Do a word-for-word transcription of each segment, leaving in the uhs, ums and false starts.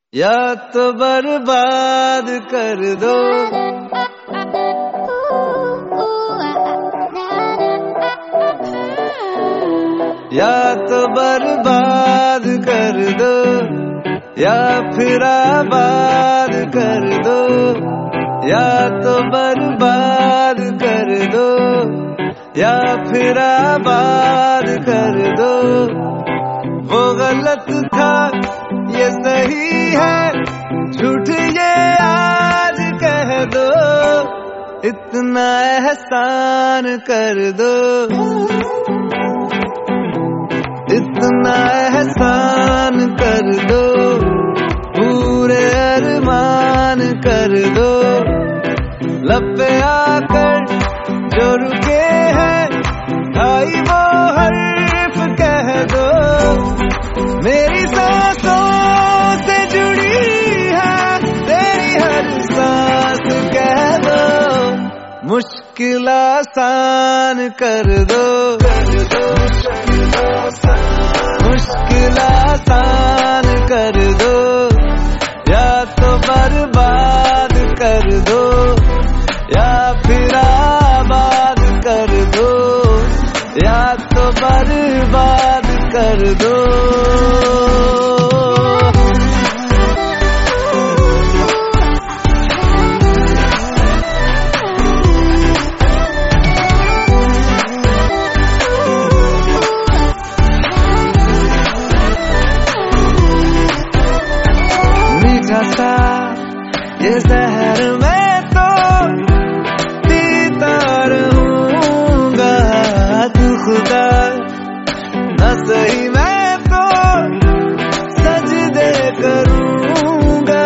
या तो बर्बाद कर दो। या तो बर्बाद कर दो या फिर आबाद कर दो। या तो बर्बाद कर दो या फिर आबाद कर दो। वो गलत था ये सही है, झूठ ये आज कह दो। इतना एहसान कर दो, इतना एहसान कर दो। पूरे अरमान कर दो, लब पे आकर जो रुके हैं भाई वो हर्फ कह दो। मेरी सांसों से जुड़ी है तेरी हर सांस कह दो। मुश्किल आसान कर दो, मुश्किल आसान कर दो। या तो बर्बाद कर दो या फिर आबाद कर दो। या तो बर्बाद कर दो। मीठा सा ये जहर मैं तो पीता रहूंगा। तू खुदा न सही मैं तो सजदे करूंगा।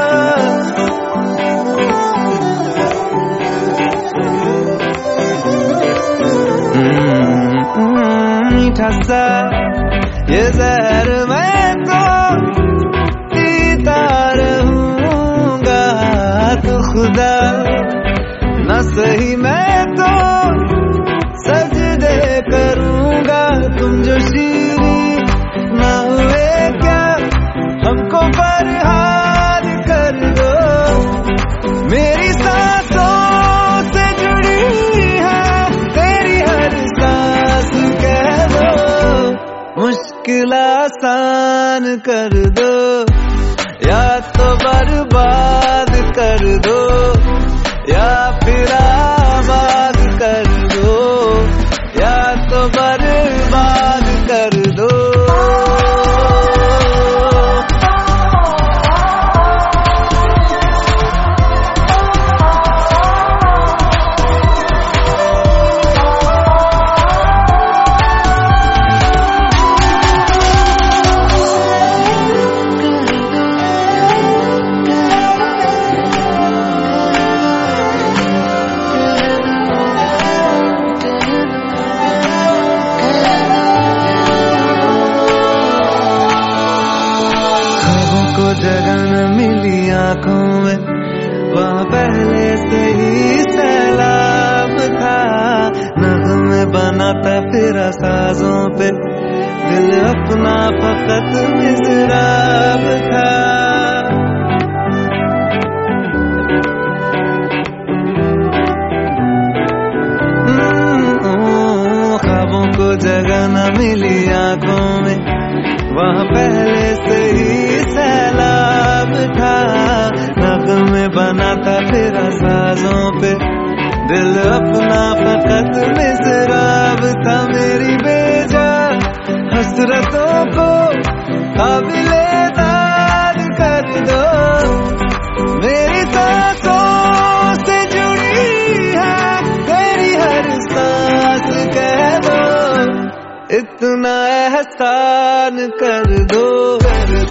मीठा सा ये जहर मैं तो पीता रहूंगा। तू खुदा न सही मैं तो सजदे करूंगा। तुम जो शीरी ना हुए क्या हमको फरियाद कर दो। मेरी सांसों से जुड़ी है तेरी हर सांस कह दो। मुश्किल आसान कर दो या तो बर्बाद कर दो या फिर आबाद कर दो। या तो बर्बाद कर दो। जगह न मिली आंखों में वहाँ पहले से ही सैलाब था। नग़्मे बनाता फिर साजों पे दिल अपना फकत मिज़राब था। ख्वाबों को जगह न मिली आंखों में वहाँ पहले से ही सैलाब था। नग़्मे बनाता फिर साजों पे दिल अपना फकत मिज़राब था। मेरी बेजा हसरतों को काबिले दाद कर दो। मेरी सांसों से जुड़ी है तेरी हर सांस कह दो। इतना एहसान कर दो।